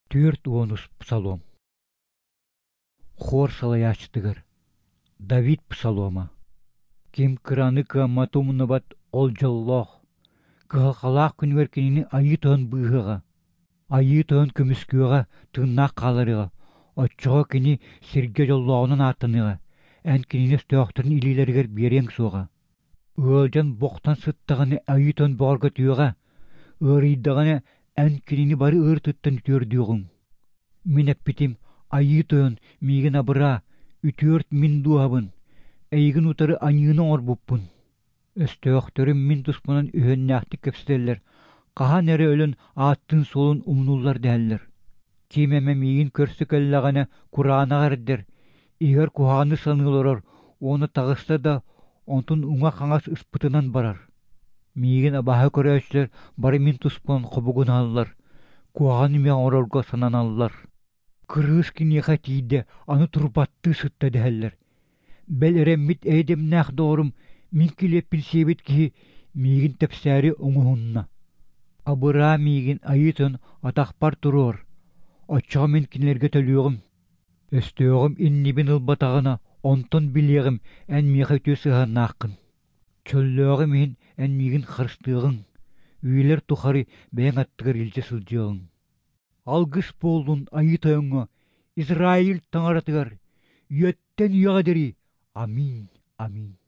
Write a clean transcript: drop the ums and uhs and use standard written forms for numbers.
Түөрт уонус псалом. Хор салаяачтыгар. Давид псалома. Ким кыраны кыамматумны бат олжоллох. Кыхалхалаах күнүгер кинини айы тон быыхыга. Айы тон көмүскүөга тыыннаах каларыга. Оччого кини сирге жоллоонун аттыныга. Эн кининес төөхтөрүн илилеригер биерең суога. Ыалжан боқтан сыттаганы айы тон боорго түйөга. Ырыйдаганы эн кинини бары ыр тыттан түөрдүгүң. Мен эппитим айы тон миигин абыра үтүөрт мин дуабын. Эйгин утары аньыны орбуппун. Өстөөхтөрүм мин туспунан үһөннääхтик кепсителлер. Кахан эре өлөн ааттын солун умнуллар дээллер. Кимеме миигин көрсүкөллэгане кураанагардер. Игер кухааны саныылорор, оны тагыста да онтун уңа хаңас ыспытынан барар. Миигин абаһа көрөөчүлөр бары мин туспунан хобугунааллар. Кухааны миң орорго сананаллар. Кырыыс киниэхэ тиийде аны турбатты сытта дээллер. Бел эреммит эйдемнээх доорум мин килеппин сиэбит киһи миигин тепсээри оҥуһунна. Абыраа миигин айытын атахпар туруор. Оччоҕо мин кинилерге төлүөҕүм. Өстөöҕүм иннибин ылбатаҕына онтон билиэҕим эн миэхэ үтүө сыһааннааххын. Чөллөöҕүм иһин эн миигин харыстыаҕыҥ. Үөлэр тухары бэйэҥ аттыгар илдьэ сылдьыаҕыҥ. Алгыс буоллун айытыаҥҥа Израиль таҥаратыгар үөттэн үөҕэ дери. Аминь, аминь.